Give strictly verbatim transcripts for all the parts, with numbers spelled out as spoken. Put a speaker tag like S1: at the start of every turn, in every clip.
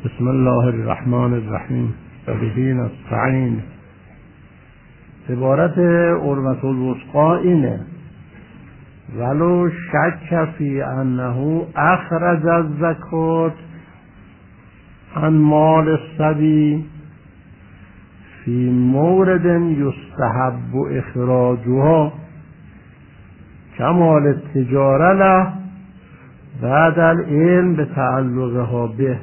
S1: بسم الله الرحمن الرحیم و به نستعین. عبارت عروة الوثقی اینه: ولو شک فی انه اخرج الزکات عن مال الصبی فی مورد یستحب اخراجها کمال التجاره له بعد العلم بتعلقها به،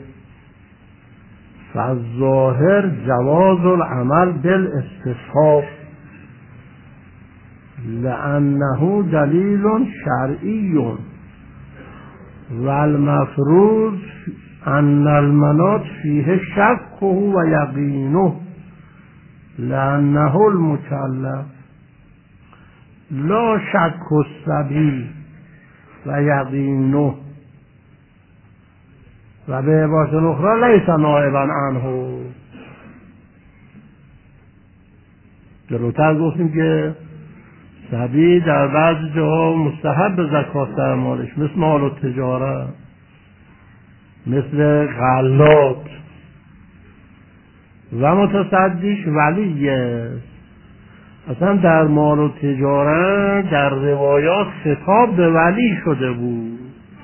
S1: فالظاهر جواز العمل بالاستصحاب لأنه دلیل شرعی و المفروض ان المناط فیه شک و یقینه لأنه المکلف لا شک الصبی و یقینه و به عبارت اخرى لیس نائبا عنه. جلوتر گفتیم که صبی در بعضی جاها مستحب زکات در مالش، مثل مال التجاره، مثل غلات، و متصدیش ولیه. اصلا در مال التجاره در روایات خطاب به ولی شده بود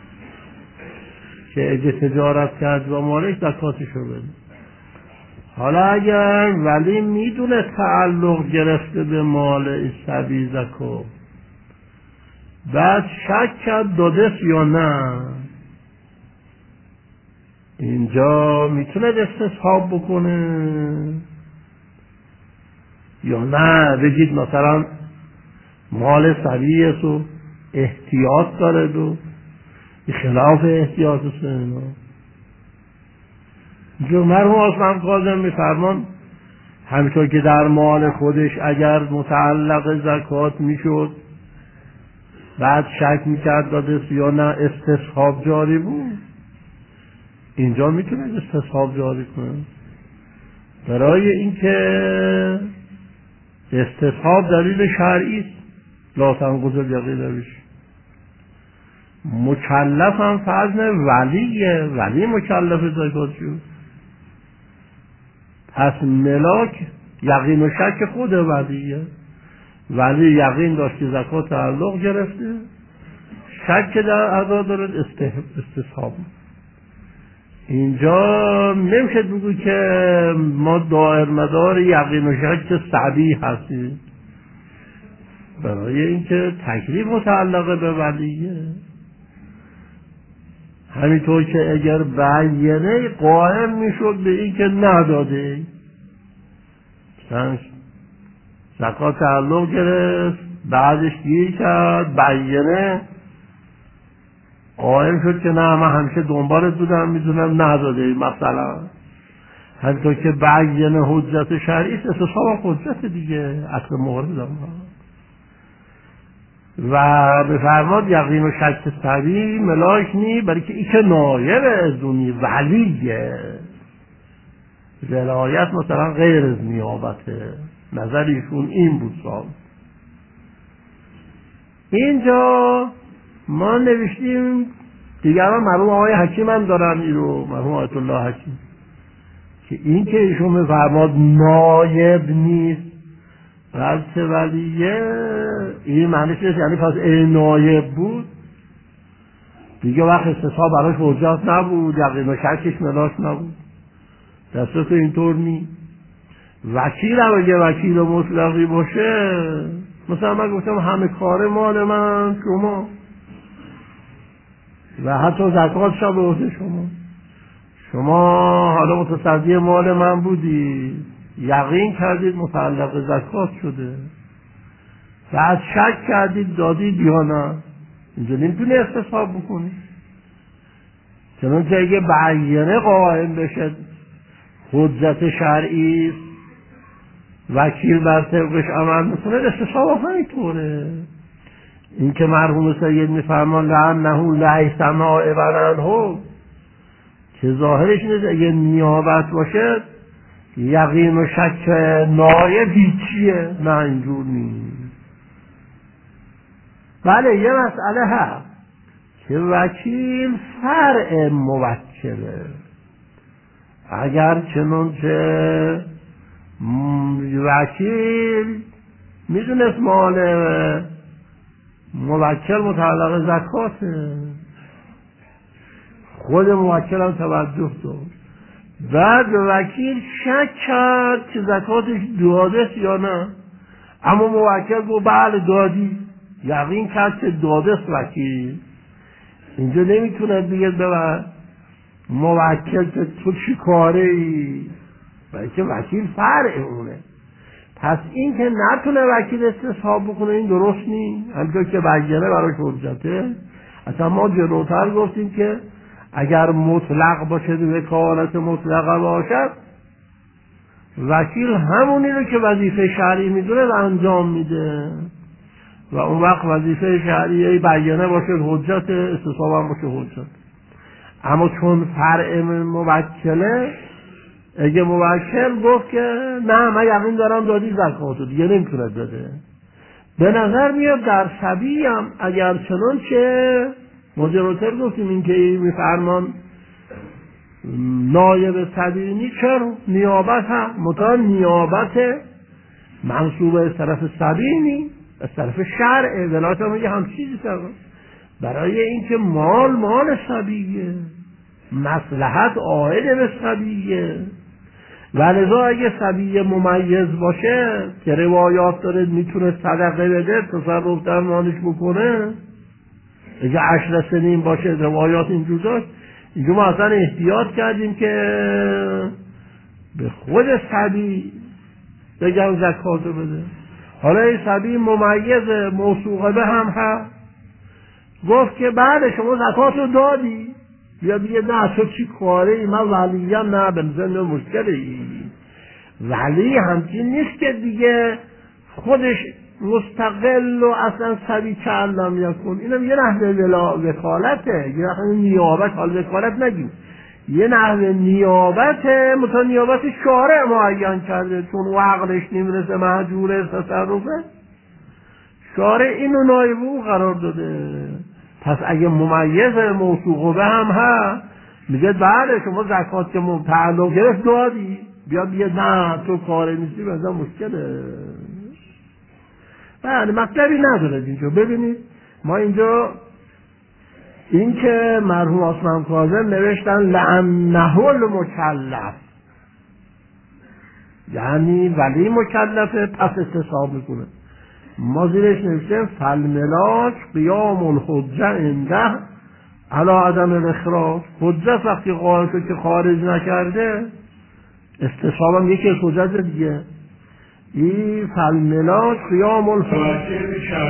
S1: که اگه تجارت کرد با مالش زکاتشو بده. حالا اگر ولی میدونه تعلق گرفته به مال صبی زکات، بعد شک کرد دادست یا نه، اینجا میتونه استصحاب بکنه یا نه؟ بگید مثلا مال صبی تو احتیاط داره دو خلاف احتیاط سینا. جو مرحوم عثمان کاظم میفرمان همینطور که در مال خودش اگر متعلق زکات میشد بعد شک میکرد داده یا نه استصحاب جاری بود، اینجا میتونه استصحاب جاری کنه، برای اینکه استصحاب دلیل شرعی است. لا تنقض الیقین بشه. مکلف هم فضل ولیه، ولی مکلف زکات شد، پس ملاک یقین و شک خود ولیه. ولی یقین داشت که زکات تعلق گرفته، شک در ادا دارد استصحاب. اینجا نمیشه بگو که ما دائر مدار یقین و شک صبی هستیم، برای اینکه تکلیف متعلقه به ولیه. همینطور که اگر بیانه قائم میشد به این که نداده، زکات تعلق گرفت، بعدش گیر کرد، بیانه قائم شد که نه من همیشه دنبالت بودم میدونم نداده، مثلا همینطور که بیانه حجت شرعی است، استصحاب حجت دیگه، اصل مورد دارم. و بفرماد یقین و شک صبی ملاک نی، برای که این که نایب ازونی ولیه، ولایت مثلا غیر از نیابته، نظر ایشون این بود. صاحب اینجا ما نوشتیم دیگران، مرحوم آقای حکیم هم دارن این رو، مرحوم آیت الله حکیم، که این که ایشون بفرماد نایب نیست بلکه ولیه، این معنیش نیست یعنی پس این نایب بود دیگه وقت استصحاب براش حجت نبود، یقین و شکش ملاک نبود. دستو که اینطور نی. وکیل هم اگه وکیل مطلقی باشه، مثلا من گفتم همه کار مال من شما و حتی زکاتش هم به عهده شما، شما حالا متصدی مال من بودی، یقین کردید متعلق زکات شده، بعد شک کردید دادید یا نه، اینجا نمیتونی استصحاب بکنی. چنانچه اگه بیانه قائم بشه حجت شرعی، وکیل بر طبقش عمل میکنه، استصحاب همینطوره. این که مرحوم سید میفرمان لعنه لیس نائبا عنه، که ظاهرش نیست اگه نیابت باشه یقین و شک نایب هیچیه، نه اینجور نیست. بله یه مسئله هست، که وکیل فرع موکله. اگر چنانچه وکیل میدونست مال موکل متعلق زکاته، خود موکل هم توجه داشت، بعد وکیل شک کرد که زکاتش داده یا نه، اما موکل گفت بله دادی، یقین کرد که داده وکیل. اینجا نمیتونه دیگه ببر موکل که تو چی کاره ای، بلکه وکیل فرع اونه. پس این که نتونه وکیل استصحاب بکنه این درست نیست، همینطور که بیانه براش حجته. اصلا ما جلوتر گفتیم که اگر مطلق باشه، وکالت مطلقه باشد، وکیل همونی رو که وظیفه شرعی میدونه رو انجام میده و اون وقت وظیفه شرعی بیانه باشه حجت، استصحاب هم باشه حجت. اما چون فرع موکله، اگه موکل گفت که نه من یقین دارم دادی زکاتو، دیگه نمیتونه بده. به نظر میاد در صبی هم اگر چنانچه مجروتر گفتیم این که میفرمان نایب صبی نی، چرا نیابت هم مطمئن نیابت منصوب از طرف صبی نی، از طرف شرع ولایت هم یه هم چیزی سر برای اینکه مال مال صبیه، مصلحت عائد به صبیه. ولذا اگه صبی ممیز باشه که روایات داره میتونه صدقه بده، تصرف در مالش بکنه، اگه عشر سنین باشه روایات اینجور داشت، اینجا ما اصلا احتیاط کردیم که به خود صبی بگم زکات بده. حالا این صبی ممیز موثوقه به هم هست، گفت که بعد شما زکات رو دادی، یا بیه نه تو چی کاره ای، من ولیم نه بنزن مشکل ای. ولی همچین نیست که دیگه خودش مستقل و اصلا صبی کلم یکون، اینم یه نحوه وکالته، یه نحوه نیابت، حال وکالت نگیم، یه نحوه نیابته، مثلا نیابت شارع معین کرده، چون عقلش نمیرسه محجور تصرفه، شارع اینو نایب او قرار داده. پس اگه ممیز موثوق به هم هست، میگه بله شما زکات که تعلق گرفت دادی، بیا بیا نه تو کاره نیستی، بنده مشکله. بله مطلبی نداره اینجا. ببینید ما اینجا این که مرحوم عثمان کاظم نوشتن لأنه المکلف، یعنی ولی مکلفه پس استصحاب میکنه. ما زیرش نوشتیم فالملاک قیام الحجه عنده علی عدم الاخراج، حجت وقتی قائل شد که خارج نکرده، استصحاب هم یکی از حجت دیگه. این فالملاک قیام الحجه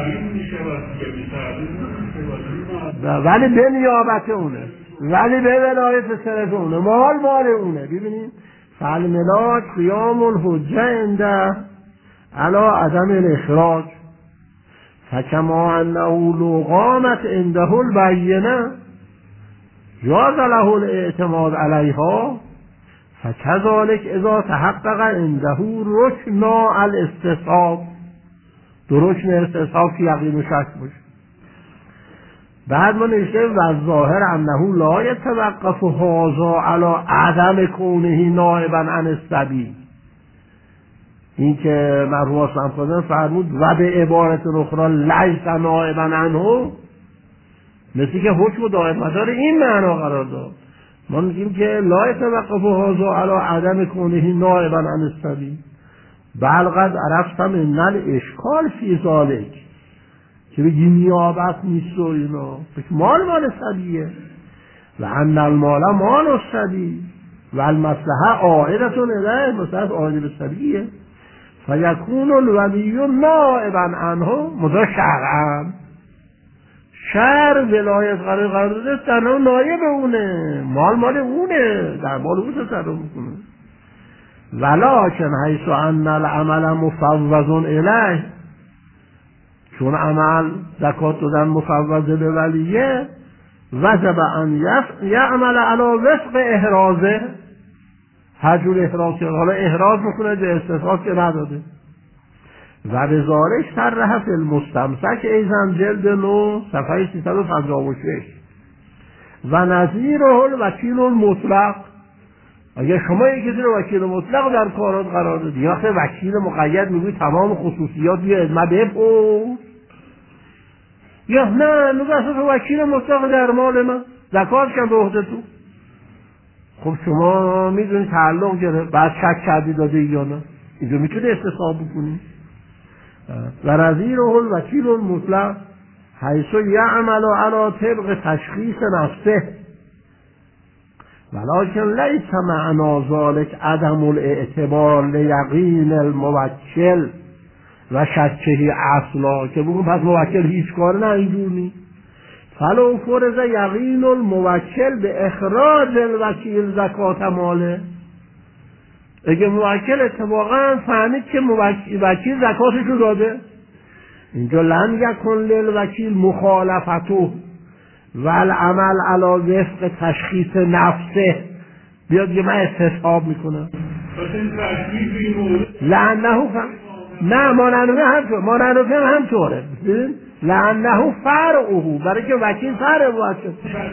S1: ولی به نیابت اونه، ولی به ولایت سرت اونه، مال مال اونه. ببینید فالملاک قیام الحجه عنده علی عدم الاخراج، فکما انه لو قامت عنده البینه جاز له الاعتماد علیها، فکذلک اذا تحقق عنده رکن الاستصحاب، دو رکن استصحاب که یقین و شک باشه. بعد ما نوشته و ظاهر انه لا یتوقف هذا علی عدم کونه نائبا عن الصبی، این که مرحوم عثمان کاظم فرمود و به عبارت اخرى لیس نائبا عنه، مثل که حکم دائم مدار این معنا قرار داد. ما میگیم که لا یتوقف هذا علی عدم کونه نائبا عن الصبی، بل قد عرفتم ان الاشکال فی ذلک، که بگی نیابت نیست و اینا، مال مال صبیه، و ان المال مال الصبی و المصلحه عائدة الیه، مصلحت عائد به صبیه، فیکون الولی نائبا عنه مضا شرعا، شرع ولایت قرار قرار داده در نایب اونه، مال مال اونه، در مال اون تصرف میکنه. ولکن حیث ان العمل مفوض الیه، چون عمل زکات دادن مفوض به ولیه، وجب ان یعمل علی وفق احرازه، هر جور احراز کرد، حالا احراز میکنه به استصحاب که نداده. و به ذالک صرح فی المستمسک ایضا جلد نو صفحه سیصد و پنجاه و شش و نظیره الوکیل المطلق، اگه شما یکی رو وکیل مطلق در کارات قرار دادی، یا وقتی وکیل مقید میگوی تمام خصوصیات بیا ادمه بپرس، یا نه میگه اصلا تو وکیل مطلق در مال من، زکات کن به عهده تو. خب شما میدونی تعلق گرفت، بعد شک کردی داده یا نه، اینجا میتونی استصحاب بکنی. و رضیره الوکیل المطلق حیث یعمل علی طبق تشخیص نفسه ولکن لیس معنی ذلک عدم الاعتبار لیقین الموکل و شکهی اصلا، که بگم پس موکل هیچ کار نه، اینجور نیست. فلو فرض یقین الموکل به اخراج الوکیل زکات ماله، اگه موکل اتفاقا فهمید که وکیل زکاتش رو داده، اینجا لن یکن للوکیل مخالفته و العمل علی وفق تشخیص نفسه، بیاد یه من استصحاب میکنم لعنه فهم نه ماننوه همطور ماننوه همطوره لعنه فرعه، برای که وکیل فرع باید شد.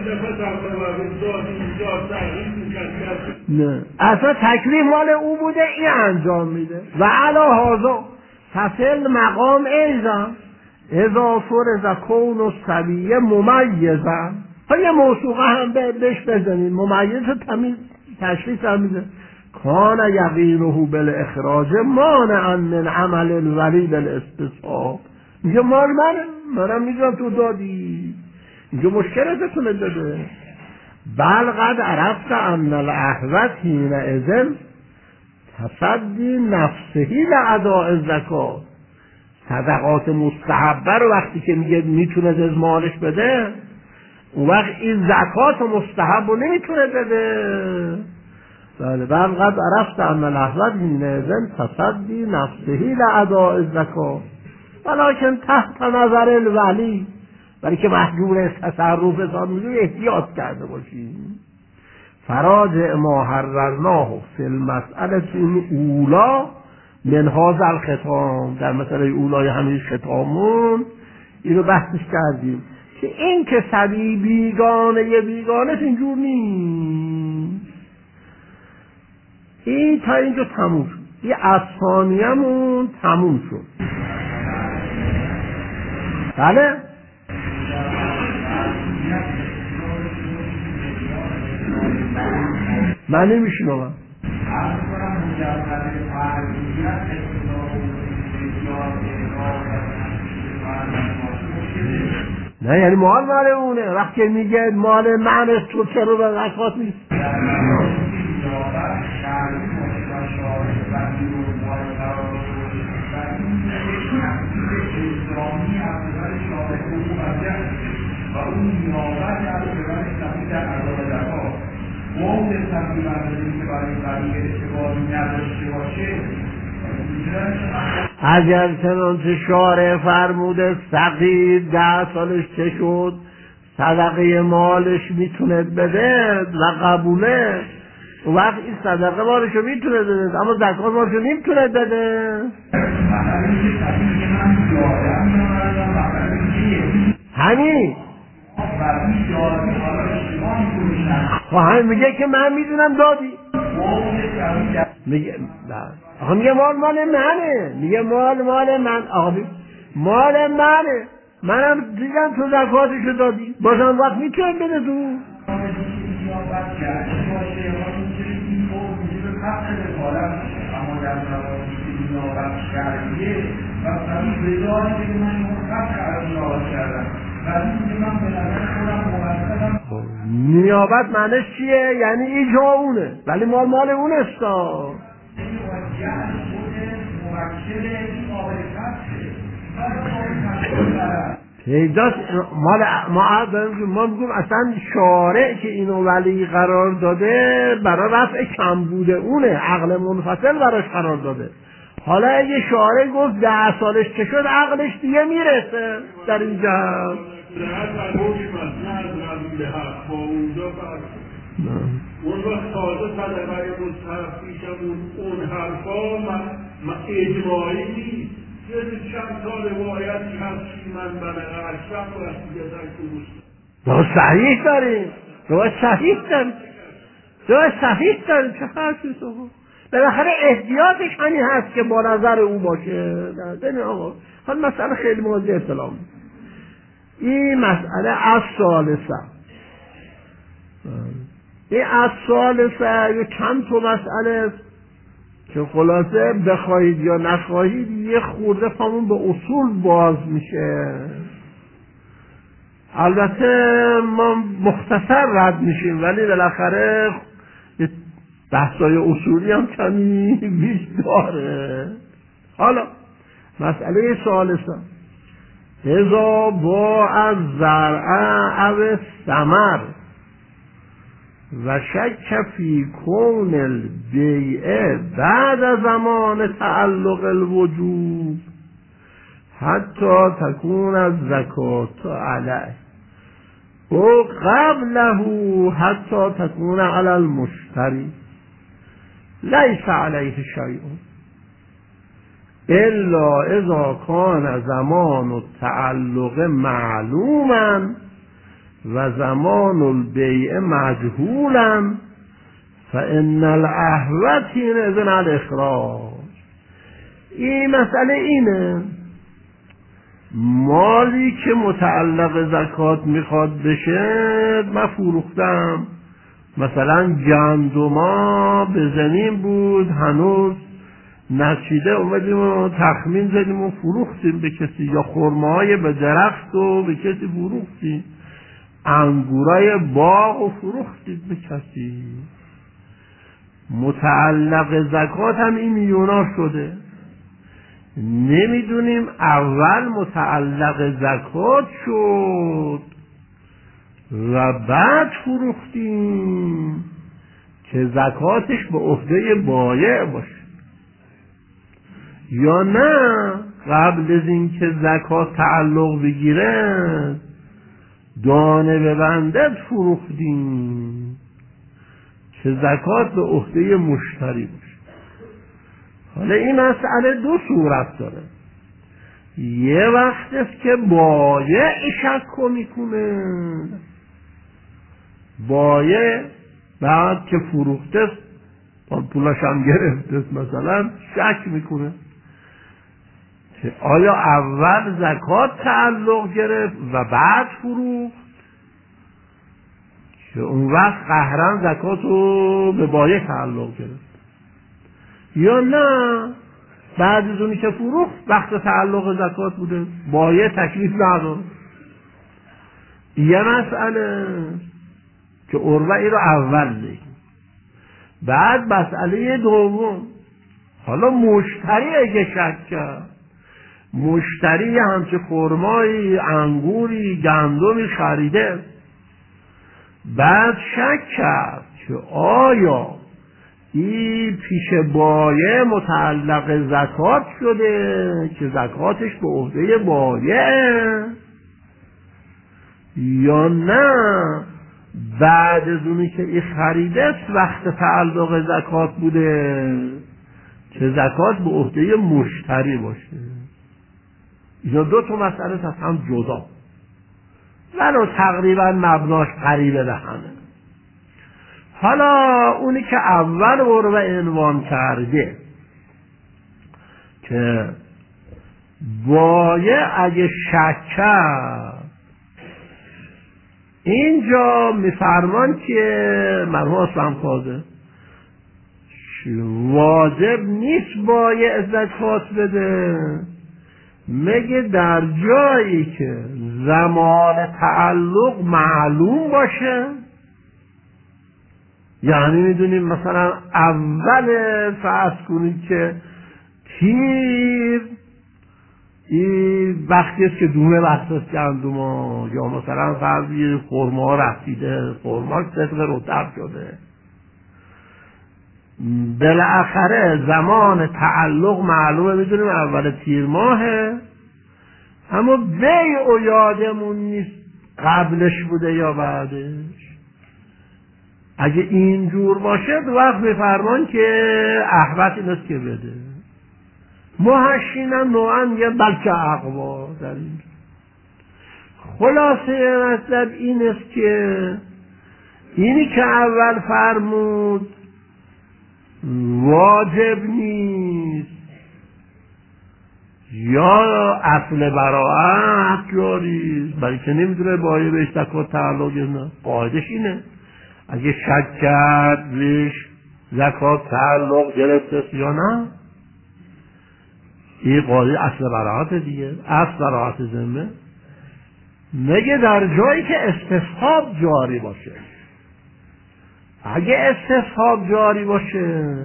S1: نه اصلا تکلیف مال او بوده، این انجام میده. و علا هازا فصل مقام ایزا اذا فرض کون الصبیه ممیزا، ها یه موسوقه هم بهش بزنید، ممیز تمیز تشخیص هم میده. کان یقینه بالاخراج مانعا من عمل الولی بالاستصحاب، میگه مال منه، منم میدونم تو دادی، اینجا مشکلتتونه داده. بل قد عرفت ان الاحوط حینئذ تصدی نفسهی لاداء الزکات، صدقات مستحبه رو وقتی که میگه میتونه از مالش بده، اون وقت این زکات مستحب رو نمیتونه بده. بله بل قد عرفت ان الاحوط حینئذ تصدی نفسهی لاداء الزکات ولکن تحت نظر الولی، برای که محجور تصرف حساب میدونی احتیاط کرده باشیم. فراجع ما حررناه فی المسئله اولا من هذا الختام، در مسئله اولای همین ختامون اینو بحثش کردیم که این که سبی بیگانه یه بیگانه اینجور نیست. این تا اینجا تموم شد، یه افسانیه‌مون تموم شد. بله من نمیشنوم. نه یعنی مال مال اونه، وقتی میگه مال من است تو چرا به زکات نیست؟ و اون نیابت از برای سمید در عذاب زکات موضع تبدیل برداریم که برای برای اشتباهی نداشته باشه. اگر چنانچه شارع فرموده سقیر ده سالش چه شد صدقه مالش میتونه بده و قبوله، اون وقت این صدقه مالشو میتونه بده اما زکات مالشو نمیتونه بده. همین خب همین میگه که من میدونم دادی، میگه آخه میگه مال مال منه، میگه مال مال من، آقا مال منه، منم دیدم تو زکاتشو دادی، بازم وقت میتونم بده تو. نیابت معنیش چیه؟ یعنی ایجا اونه ولی مال مال اونستا. پیداست مال ما ما میگم اصلا شارع که اینو ولی قرار داده برای رفع کم بوده اونه، عقل منفصل براش قرار داده. حالا اگه شارع گفت ده سالش که شد عقلش دیگه میرسه در این جهت.
S2: اون وقت تازه صدقه مستحب پیشمون اون حرفا اجماعی نیست، یه چند تا روایتی هست که من بنقه اشرف و دیگه در کنوست
S1: رو صحیح داریم رو صحیح داریم جای صحیح داره، چه خرشی تو؟ بالاخره احتیاطش همین هست که با نظر او باشه. نه آقا حال مسئله خیلی موضوع اطلاع می. این مسئله از ثالثه، این از ثالثه یه چند تا مسئله که خلاصه بخواهید یا نخواهید یه خورده پامون به اصول باز میشه. البته ما مختصر رد میشیم ولی بالاخره بحثای اصولی هم کمی بیش داره. حالا مسئله ثالثه، اذا با از زرع او ثمر و شک فی کون البیع بعد زمان تعلق الوجوب حتی تکون از زکات علیه و قبله حتی تکون علی المشتری لیس علیه شیء الا اذا کان زمان التعلق معلوما و زمان البیع مجهولا فان الاحوط حینئذ الاخراج. این مسئله اینه، مالی که متعلق زکات میخواد بشه من فروختم، مثلا گندما به زمین بود هنوز نچیده، اومدیم و تخمین زدیم و فروختیم به کسی، یا خرماهای به درخت و به کسی فروختیم، انگورای باغ و فروختیم به کسی. متعلق زکات هم این میلیونار شده، نمیدونیم اول متعلق زکات شد و بعد فروختیم که زکاتش به عهده بایع باشه، یا نه قبل از این که زکات تعلق بگیره دانه ببندد فروختیم که زکات به عهده مشتری باشه. حالا این مسئله دو صورت داره، یه وقت است که بایع شک میکنه، بایع بعد که فروخته است پولش هم گرفته است مثلا شک میکنه که آیا اول زکات تعلق گرفت و بعد فروخت، که اون وقت قهرن زکات رو به بایع تعلق گرفت، یا نه بعد از اونی که فروخت وقت تعلق زکات بوده بایع تکلیف نداره. یه مسئله که عروه ای رو اول بگیم. بعد مسئله دوم، حالا مشتری اگه شک کرد، مشتری همچه خرمایی انگوری گندمی خریده، بعد شک کرد که آیا این پیش بایع متعلق زکات شده که زکاتش به عهده بایع، یا نه بعد از اونی که این خریده وقت تعلق زکات بوده که زکات به عهده مشتری باشه. اینا دو تا مسئله از هم جدا ولو تقریبا مبناش قریبه به همه. حالا اونی که اول عروه عنوان کرده که بایع اگه شک کرد، اینجا میفرمان که مرحوم اسلام کاظم واجب نیست بایع زکات بده مگه در جایی که زمان تعلق معلوم باشه. یعنی میدونیم مثلا اول فرض کنید که تیر این وقتی است که دومه وقت است گندم ها، یا مثلا فرضی خرما رسیده، خرما صدق رطب شده، بالاخره زمان تعلق معلومه، میدونیم اول تیر ماهه، اما بیع و یادمون نیست قبلش بوده یا بعدش. اگه اینجور باشه دو وقت میفرمان که احوط این است که بده. محشین هم نوعا یه بلکه اقوا در این. خلاصه مطلب این است که اینی که اول فرمود واجب نیست یا اصل براعت جاری، برای که نمیدونه باید بهش زکات تعلق نه. قاعدش اینه اگه شک کرد بهش زکات تعلق گرفته یا نه، این قاعده اصل براعت دیگه. اصل براعت ذمه میگه در جایی که استصحاب جاری باشه. اگه استصحاب جاری باشه،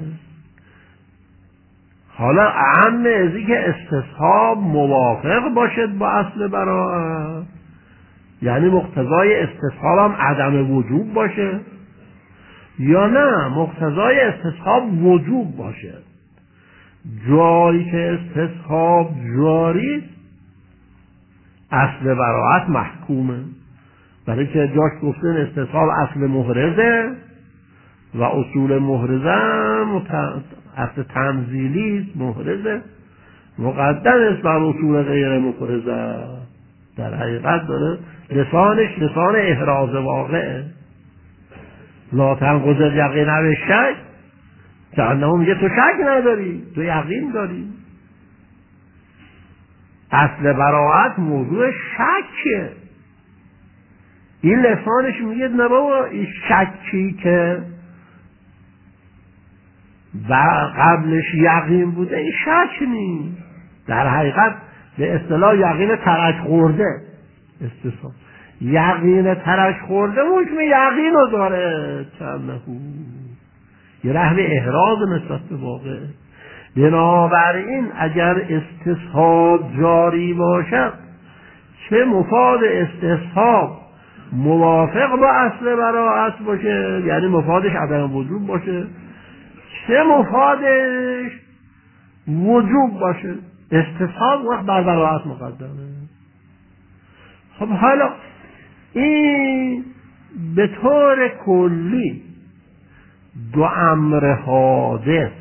S1: حالا اهم از این که استصحاب موافق باشد با اصل براعت، یعنی مقتضای استصحاب هم عدم وجوب باشه، یا نه مقتضای استصحاب وجوب باشه. جایی که استصحاب جاری اصل براعت محکومه، برای که جاش گفتن استصحاب اصل محرزه و اصول محرزه اصل تنزیلی محرزه مقدم است بر اصول غیر محرزه. در حقیقت داره لسانش لسان احراز واقعه. لا تنقض الیقین بالشک، جهنم میگه تو شک نداری، تو یقین داری. اصل براعت موضوع شکه. این لسانش میگه نه بابا این شکی که و قبلش یقین بوده این شک نیست. در حقیقت به اصطلاح یقین ترک خورده استصحاب. یقین ترک خورده حکم یقین رو داره، چند یه رحم احراز نسبت به واقع. بنابراین اگر استصحاب جاری باشد، چه مفاد استصحاب موافق با اصل براعت باشه، یعنی مفادش عدم وجوب باشه، چه مفادش وجوب باشه، استصحاب وقت بر براعت مقدمه. خب حالا این به طور کلی دو امر حادث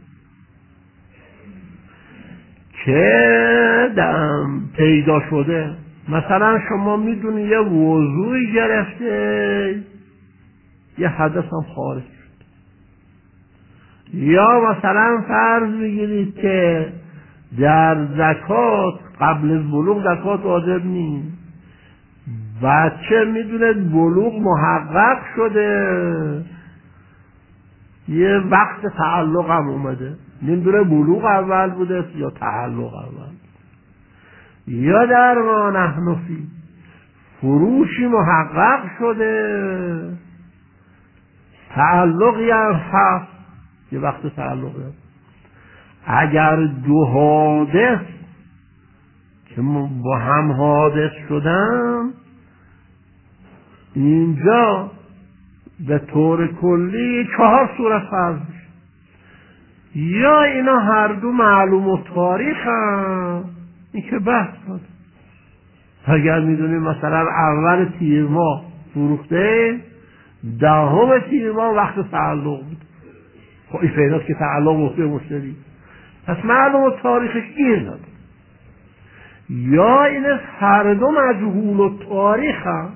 S1: که پیدا شده، مثلا شما میدونی یه وضوعی گرفته یه حدث هم خارج شد، یا مثلا فرض بگیرید که در زکات قبل از بلوغ زکات واجب نیست، بچه میدونه بلوغ محقق شده، یه وقت تعلق هم اومده، نمیدونه بلوغ اول بوده یا تعلق اول، یا در ما نحن فی فروشی محقق شده، تعلقی هم هست، یه وقت تعلق هست. اگر دو حادث که با هم حادث شدن، اینجا به طور کلی چهار صورت فرض میشه. یا اینا هر دو معلوم و تاریخ هم، این که بحث بود. اگر میدونیم مثلا اول تیر ماه فروخته، دهم تیر ماه وقت تعلق بود، خب این فیداست که تعلق مفته مشتری، پس معلوم و تاریخش گیر نداره. یا این هر دو مجهول و تاریخ هم،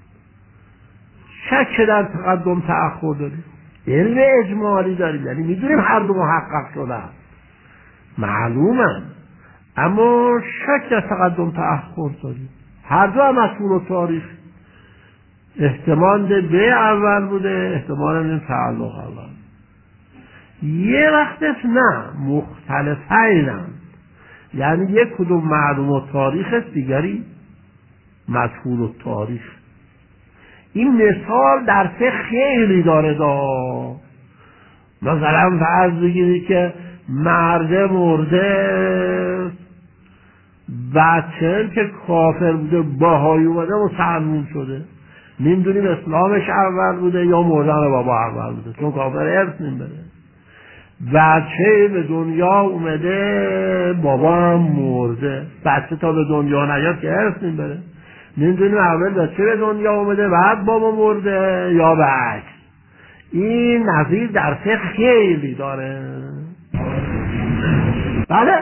S1: شک در تقدم تأخر داریم، علم اجمالی داریم، یعنی میدونیم هر دو محقق شده معلومه، اما شک در تقدم تأخر داریم. هر دو هم مجهول و تاریخ، احتمال به اول بوده، احتمال این تعلق اول. یه وقتش نه، مختلفین هم، یعنی یک کدوم معلوم و تاریخ است، دیگری مجهول و تاریخ. این مثال در فقه خیلی داره دا. مثلا فرض بگیری که مرده مرده، بچه که کافر بوده باهایی اومده مسلمون شده، نمیدونیم اسلامش اول بوده یا مردن بابا اول بوده، چون کافر ارث نمیبره. بچه به دنیا اومده بابا هم مرده، بچه تا به دنیا نیاد که ارث نمیبره، نمیدونیم اول بچه به دنیا اومده بعد بابا مرده یا بعد. این نظیر در فقه خیلی داره. بله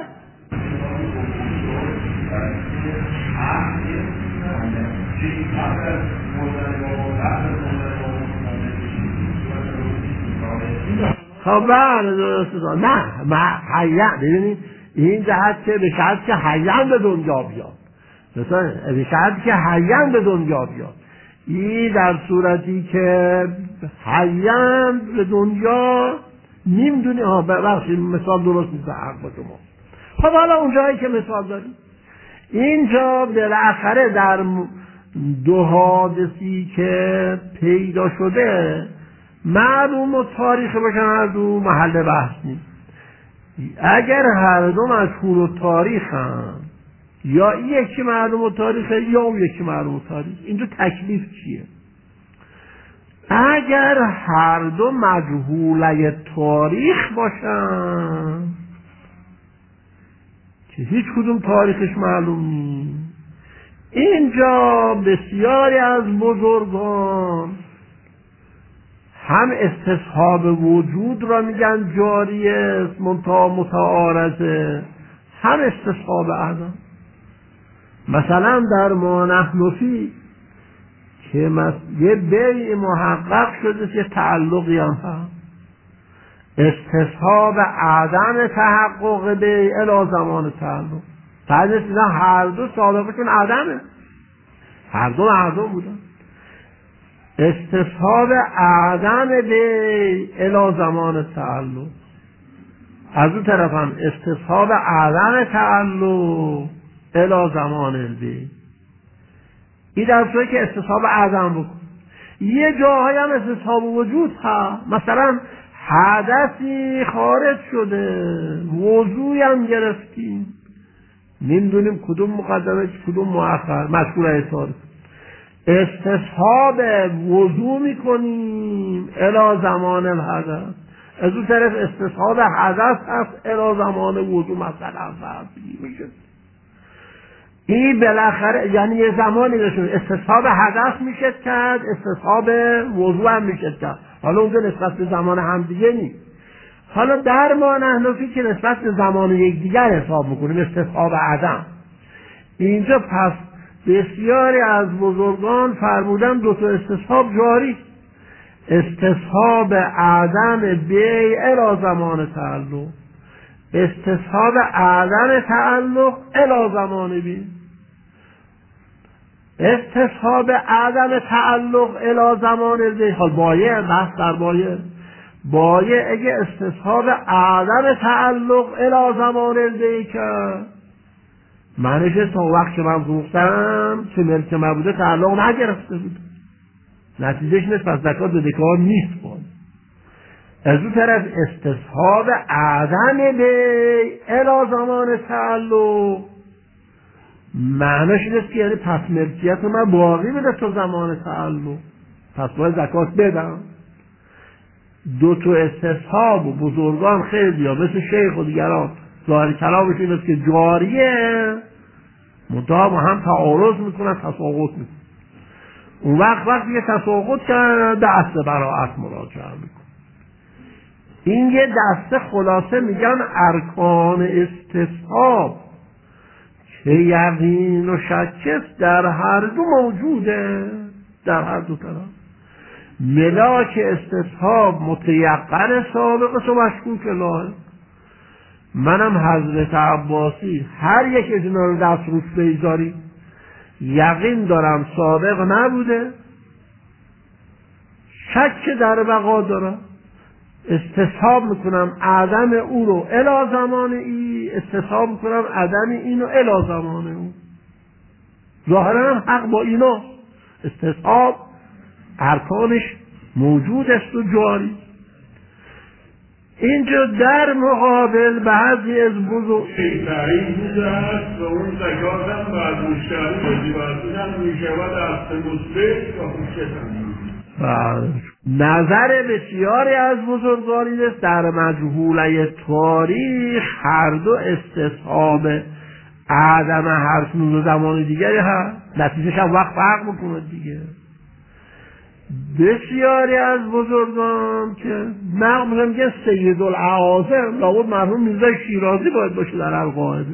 S1: خب بله درست دارم. نه حیان ببینید این جهت که به شرط که حیان به دنیا بیاد، مثلا به شرط که حیان به دنیا بیاد، این در صورتی که حیان به دنیا نمیدونی. ها ببخشید مثال درست نیست حق با شما. خب حالا اونجایی که مثال داریم اینجا بالاخره در دو حادثی که پیدا شده معلوم و تاریخ باشن، هر دو محل بحث نیست. اگر هر دو مشهور و تاریخ هم، یا این یکی معلوم و تاریخه یا اون یکی معلوم و تاریخ، اینجا تکلیف چیه؟ اگر هر دو مجهوله تاریخ باشن که هیچ کدوم تاریخش معلوم نیست، اینجا بسیاری از بزرگان هم استصحاب وجود را میگن جاری است منتها متعارضه، هم استصحاب عدم. مثلا در ما نحنفی که یه بیع محقق شده که تعلقی هم هست، استصحاب عدم تحقق بیع الی زمان تعلق، بعد از هر دو سابقشون عدمه، هر دو مردم بودن. استصحاب عدم بیع الی زمان تعلق، از اون طرف هم استصحاب عدم تعلق الی زمان البیع. این در صورتی که استصحاب عدم بکن. یه جاهای هم استصحاب وجود هست، مثلا حدثی خارج شده، وضوعی هم گرفتیم، نمیدونیم کدوم مقدمه کدوم مؤخر، مشغول تاریخ، استصحاب وضوع میکنیم الی زمان الحدث. از اون طرف استصحاب حدث هست الی زمان وضوع، مثلا میشه این بالاخره یعنی یه زمانی بشون استصحاب حدث میشه کرد، استصحاب وضوع هم میشه کرد. حالا اونجا نسبت به زمان هم دیگه نیست. حالا در ما نحنفی که نسبت به زمان یکدیگر حساب میکنیم، استصحاب عدم. اینجا پس بسیاری از بزرگان فرمودن دو تا استصحاب جاری، استصحاب عدم بیع الی زمان تعلق، استصحاب عدم تعلق الی زمان بیع. استصحاب عدم تعلق الی زمان بیع، حال بایع، بحث در بایع، بایع اگه استصحاب عدم تعلق الی زمان بیع کرد، معنیش تا وقت که من فروختم که ملک من بوده تعلق نگرفته بود، نتیجهش نیست، پس زکات بدهکار نیست. باید از اون طرف استصحاب عدم بیع الی زمان تعلق، معنیش نیست که یعنی پس ملکیت من باقی بده تا زمان تعلق، پس باید زکات بدم. دو تا استصحاب و بزرگان خیلی ها مثل شیخ و دیگران ظاهر کلامش این است که جاریه، منتها با هم تعارض میکنن، تساقط میکنن. اون وقت وقتی یه تساقط کردن دست براعت مراجعه میکن. این یه دسته خلاصه میگن ارکان استصحاب که یقین و شک در هر دو موجوده، در هر دو طرف. ملاک استصحاب متیقن سابقه و مشکوک لاحق. منم حضرت عباسی هر یک از اینا رو دست روش بیزاری یقین دارم سابق نبوده، شک در بقا دارم، استصحاب میکنم عدم او رو الی زمان ای، استصحاب میکنم عدم این رو الی زمان او. ظاهرا هم حق با اینا، استصحاب ارکانش موجود است و جاری. اینجا در مقابل بعضی از بزرگ
S2: تعیین بوده است و اون زکات هم بعد مشتری بازی بازی هم میشود دست مصبت و خوشت.
S1: نظر بسیاری از بزرگانی است در مجهوله تاریخ هر دو استصحاب عدم هر سنون زمان دیگری هست، نتیجهش هم وقت فرق میکنه دیگه. بسیاری از بزرگان که نقل میگه سید الاعاظم، لابد مرحوم میرزا شیرازی باید باشه در القاعده،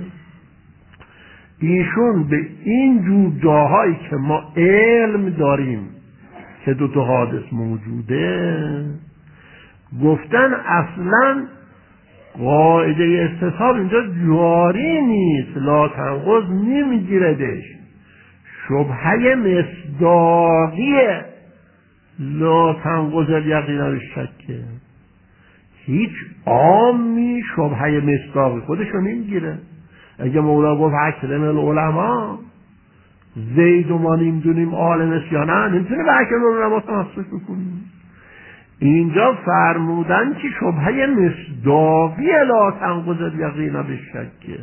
S1: ایشون به این جور جاهایی که ما علم داریم که دو تا حادث موجوده گفتن اصلا قاعده استصحاب اینجا جاری نیست، لا تنقض نمیگیردش، شبهه مصداقیه، لا تنقض الیقین بالشک. هیچ عامی شبهه مصداقی خودشو نمیگیره. اگه مولا گفت اکرم العلماء، زید و ما نمیدونیم عالم است یا نه، نمیتونه به اکرم العلماء تمسک بکنیم. اینجا فرمودن که شبهه مصداقی لا تنقض الیقین بالشک.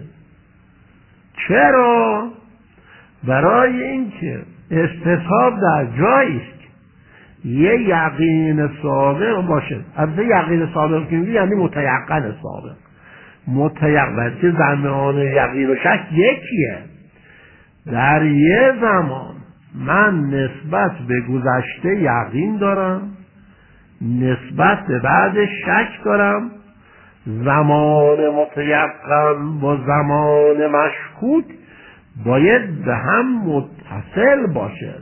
S1: چرا؟ برای اینکه استصحاب در جایی است یه یقین سابق باشه. البته یقین سابق که میگه یعنی متیقن سابق، متیقن که زمان یقین و شک یکیه. در یه زمان من نسبت به گذشته یقین دارم، نسبت به بعد شک دارم. زمان متیقن با زمان مشکوک باید به هم متصل باشه،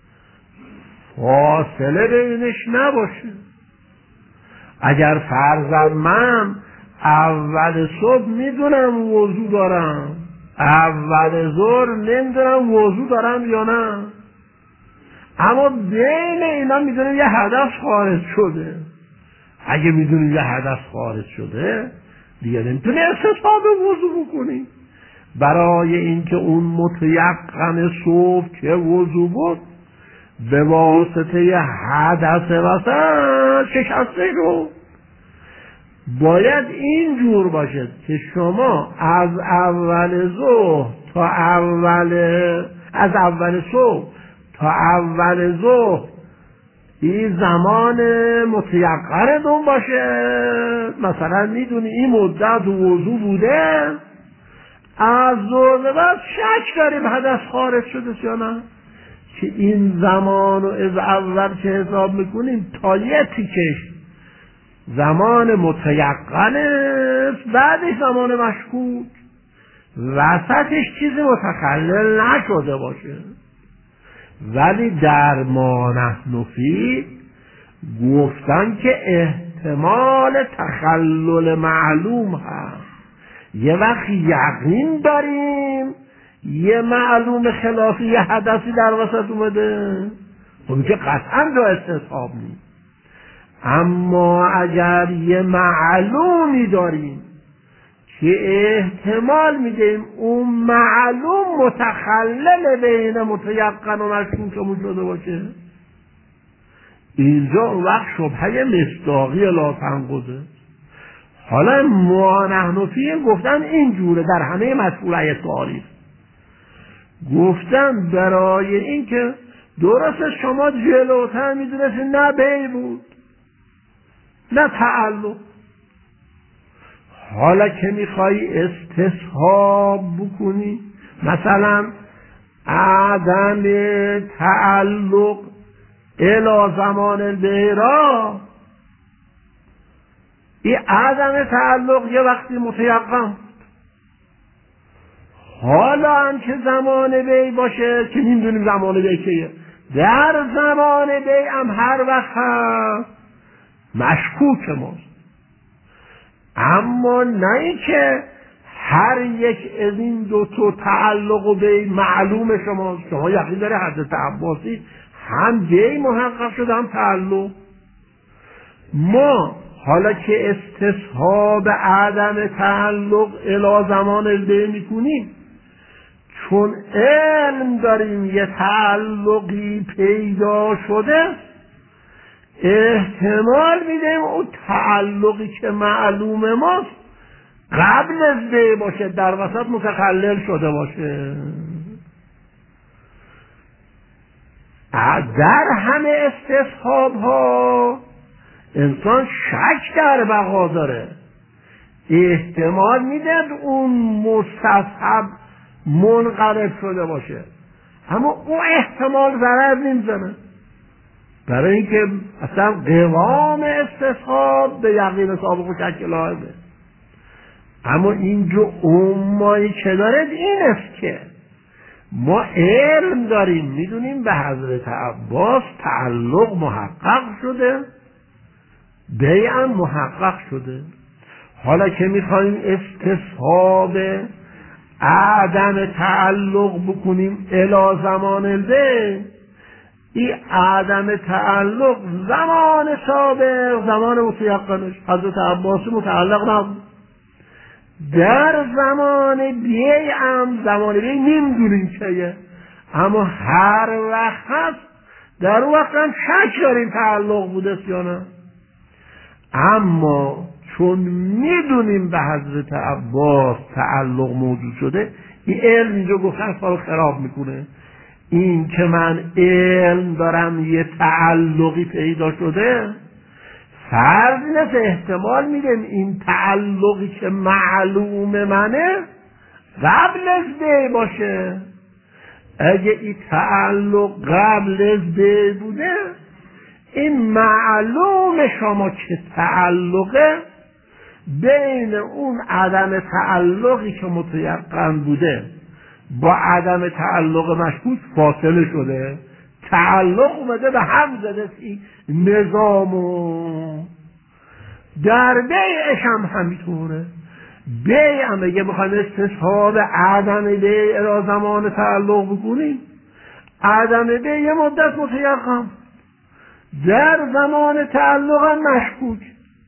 S1: فاصله بینش نباشه. اگر فرضاً من اول صبح میدونم وضو دارم، اول ظهر نمیدونم وضو دارم یا نه، اما بین اینا میدونم یه هدف خارج شده، اگه میدونیم یه هدف خارج شده دیگه نمیتونی استصحاب وضو بکنی. برای اینکه اون متیقن صبح که وضو بود به واسطه یه حدث وسط شکسته رو، باید اینجور باشه که شما از اول ظهر تا اول از اول صبح تا اول ظهر این زمان متیقنتون باشه. مثلا میدونی این مدت وضو بوده، از ظهر به بعد شک داریم حدث خارج شده یا نه، که این زمان رو از اول که حساب میکنیم تا یه تیکش زمان متیقنه، بعدش زمان مشکوک، وسطش چیزی متخلل نشده باشه. ولی در ما نحن فیه گفتن که احتمال تخلل معلوم هست. یه وقت یقین داریم یه معلوم خلافی یه حدثی در وسط اومده، اون که قطعا جا استصحاب نیست. اما اگر یه معلومی داریم که احتمال میدیم اون معلوم متخلل بین متیقن و مشکوک موجود باشه، اینجا اون وقت شبهه مصداقی لا تنقضه. حالا ما نحن فیه گفتن اینجوره در همه مسئوله تاریخ. گفتن برای اینکه درست شما جلوتر میدونستی نه بی بود نه تعلق، حالا که میخوایی استصحاب بکنی مثلا عدم تعلق الی زمان البیرا، این عدم تعلق یه وقتی متیقن، حالا هم که زمان بی باشه که نمیدونیم زمان بی کیه، در زمان بی هم هر وقت هم مشکوک ماست. اما نه ای که هر یک از این دو تا تعلق و بی معلوم شماست. شما یقین داره حضرت عباسی هم بی محقق شده هم تعلق. ما حالا که استصحاب عدم تعلق الی زمان البی میکنیم، چون علم داریم یه تعلقی پیدا شده، احتمال میدیم اون تعلقی که معلوم ماست قبل از بی باشه، در وسط متخلل شده باشه. در همه استصحاب ها انسان شک در بقا داره، احتمال میده اون مستصحب منقلب شده باشه، اما اون احتمال ضرر نمیزنه، برای اینکه اصلا قوام استصحاب به یقین سابق و شک لازمه. اما اینجا امایی که داره این است که ما علم داریم، میدونیم به حضرت عباس تعلق محقق شده، بیعم محقق شده. حالا که میخوایم استصحاب عدم تعلق بکنیم الی زمان البیع، این عدم تعلق زمان سابق، زمان متیقنش حضرت عباس متعلق نبود. در زمان بیع هم زمان بیع نمیدونیم چیه، اما هر وقت هست در وقت هم شک داریم تعلق بوده یا نه. اما چون میدونیم به حضرت عباس تعلق موجود شده، این علم اینجا گفتن سال خراب میکنه. این که من علم دارم یه تعلقی پیدا شده، فرض نیست احتمال میدیم این تعلقی که معلوم منه قبل از بیع باشه. اگه این تعلق قبل از بیع بوده، این معلوم شما که تعلقه بین اون عدم تعلقی که متیقن بوده با عدم تعلق مشکوک فاصله شده، تعلق اومده به هم زده. این نظامو در بیعش هم همینطوره. بیع هم اگه بخوایم استصحاب عدم بیع را زمان تعلق بکنیم، عدم بیع یه مدت متیقن، در زمان تعلق هم مشکوک.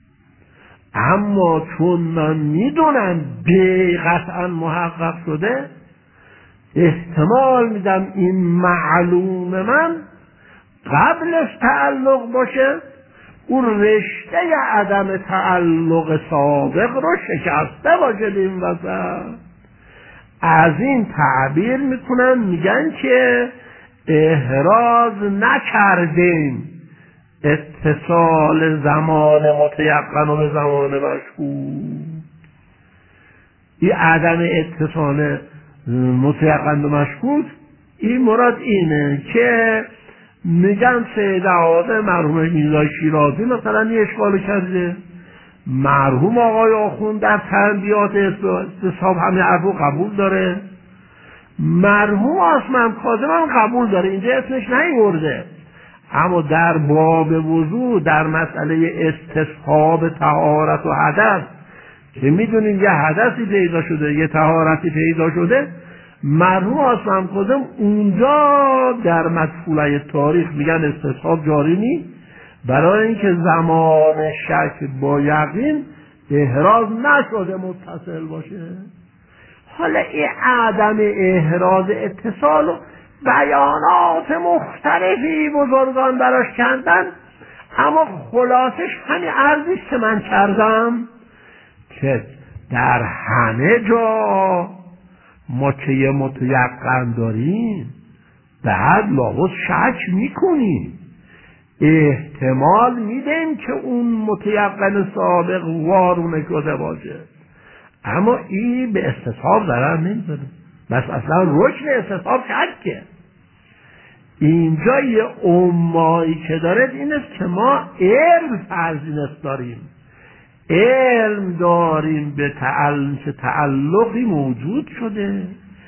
S1: اما چون من میدونم بیع قطعا محقق شده، احتمال میدم این معلوم من قبل از تعلق باشه، اون رشته عدم تعلق سابق رو شکسته باشه این وسط. از این تعبیر میکنن، میگن که احراز نکردیم اتصال زمان متیقن و به زمان مشکوک. این عدم اتصال متیقن و مشکوک، این مراد اینه که میگن سید اعاظم مرحوم میرزا شیرازی مثلا یه اشکال کرده، مرحوم آقای آخوند در تنبیهات استصحاب همه عرفو قبول داره، مرحوم عاصم کاظم هم قبول داره، اینجا اسمش نیورده. اما در باب وضو در مسئله استصحاب طهارت و حدث که میدونیم یه حدثی پیدا شده یه طهارتی پیدا شده، مرحوم عاصم کاظم اونجا در مدخوله تاریخ میگن استصحاب جاری نیست، برای اینکه زمان شک با یقین احراز نشده متصل باشه. حالا این عدم احراز اتصال و بیانات مختلفی بزرگان براش کردن، اما خلاصش همین عرضی که من کردم که در همه جا ما که یه متیقن داریم بعد لابد شک میکنیم، احتمال میدیم که اون متیقن سابق وارونه شده باشه، اما این به استصحاب ضرر نمیزنه. بس اصلا رکن استصحاب شکه. اینجا یه امایی که داره این است که ما علم فرضینست داریم، علم داریم به تعلق که تعلقی موجود شده،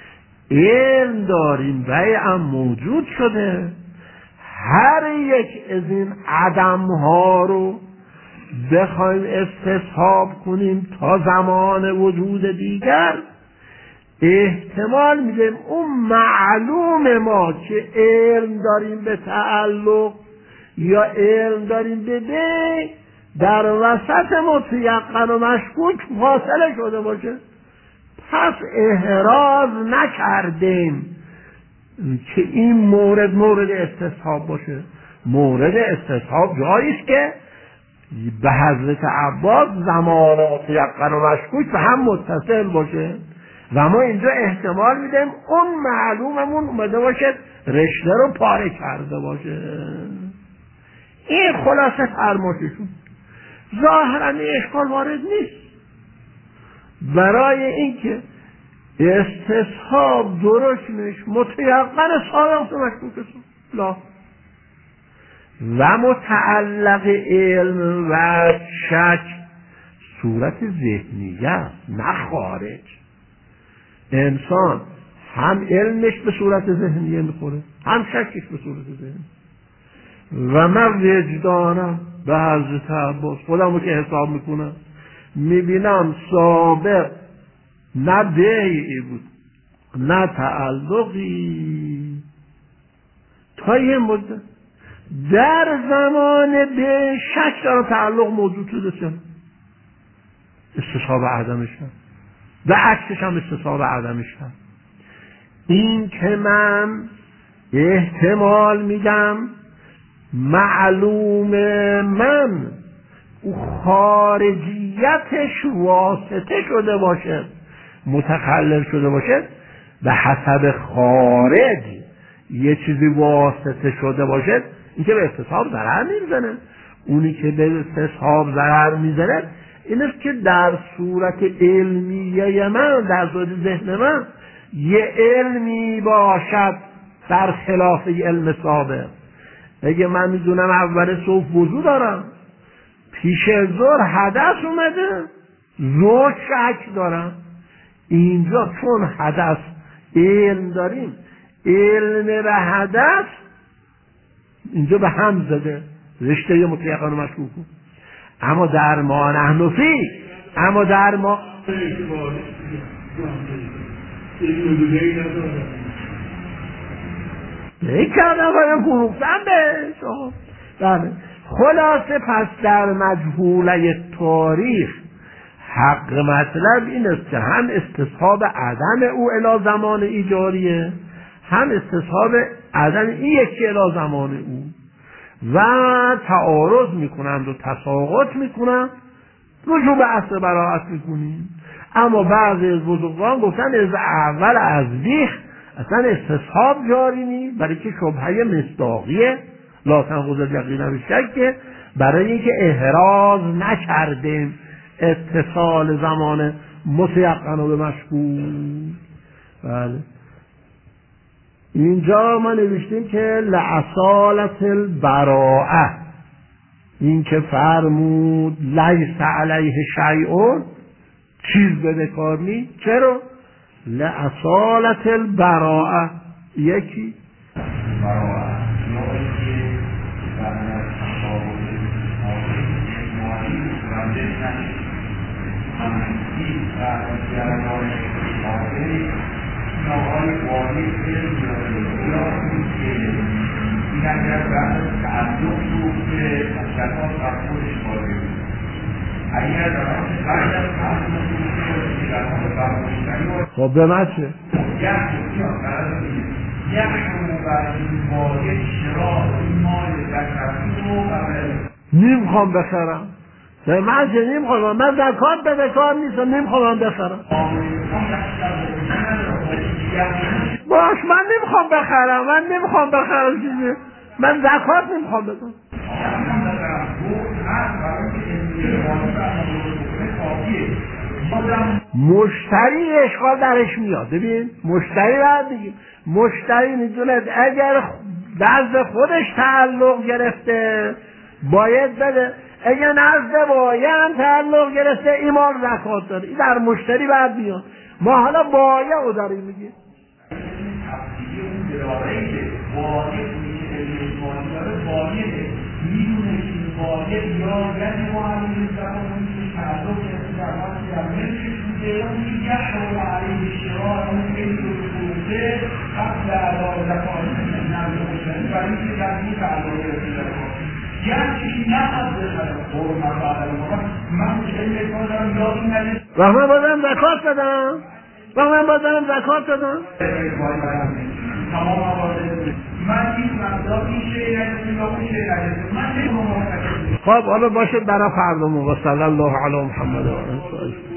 S1: علم داریم بیعم موجود شده. هر یک از این عدم ها رو بخوایم استصحاب کنیم تا زمان وجود دیگر، احتمال میدیم اون معلوم ما که علم داریم به تعلق یا علم داریم به بیع در وسط متیقن و مشکوک فاصله شده باشه، پس احراز نکردیم که این مورد مورد استصحاب باشه. مورد استصحاب جاییست که به حضرت عباس زمان متیقن و مشکوک به هم متصل باشه و ما اینجا احتمال میدیم اون معلوممون اومده باشه رشته رو پاره کرده باشه. این خلاصه فرماششون. ظاهرا این اشکال وارد نیست، برای اینکه استصحاب درشتش متیقن سابق و مشکوک لا و متعلق علم و شک صورت ذهنیه است نه خارج. انسان هم علمش به صورت ذهنیه میخوره هم شکش به صورت ذهنی. و من وجدانم به حضرت عباس، خودم رو که حساب میکنم میبینم سابق نه بیعی بود نه تعلقی تا یه مدت در زمان به شک دارم تعلق موجود شده چه استصحاب عدمش هم و عکسش هم استصحاب عدمش هم. این که من احتمال میدم معلوم من او خارجیتش واسطه شده باشه، متخلل شده باشه، به حسب خارج یه چیزی واسطه شده باشه، این که به استصحاب ضرر نمیزنه. اونی که به استصحاب ضرر میزنه اینه که در صورت علمیه من، در صورت ذهن من یه علمی باشد در خلاف علم سابق. اگه من میدونم اول صبح وضو دارم، پیش ظهر حدث اومده، ظهر شک دارم، اینجا چون حدث علم داریم، علم به حدث اینجا به هم زده، رشته متیقن و مشکوک. اما در ما نحنفی، اما در ما یک کردم باید فروختم بهش. بله خلاصه پس در مجهوله تاریخ حق مطلب این است که هم استصحاب عدم او الی زمان ایجاریه، هم استصحاب عدم این یکی الی زمان او، و تعارض میکنند و تساقط میکنند، رجوع به اصل براءت میکنیم. اما بعضی از بزرگان گفتن از اول از بیخ اصلا استصحاب جاری نی، برای که شبهه مصداقیه لا تنقض الیقین بالشک، برای اینکه احراز نکردیم اتصال زمان متیقن و به مشکوک. بله اینجا ما نوشتیم که لعصالت البراءه، این که فرمود لیس علیه شیء، چیز به بکار نی. چرا؟ لعصالت البراءه، یکی براءه نوعای واقعی این اگر بعد تعلق رو که مشکلات بر خودش باره اگر بعد از تعلق رو که مشکلات بر خودش خب به من چه؟ یحرم بر این واقع شراء این مال زکاتی رو نمیخوام بخرم، به من چه نمیخوام، من زکات به بکار نیستم، نمیخوام بخرم. باش من نمیخوام بخرم، من نمیخوام بخرم چیزی، من زکات نمیخوام بدم. مشتری اشکال درش میاد. ببین مشتری باید بگیم، مشتری میدوند اگر نزد خودش تعلق گرفته باید بده، اگر نزد باید تعلق گرفته ایمان زکات داره. این در مشتری باید بیاد. ما حالا بایه او داریم میگیم و من بازم زکات بدم و من بازم زکات بدم. من این مقدار این شیء نجسه و اون شیء نجسه من نمی‌خوام. خب حالا باشه برای فردا. و صلی الله علی محمد و آله.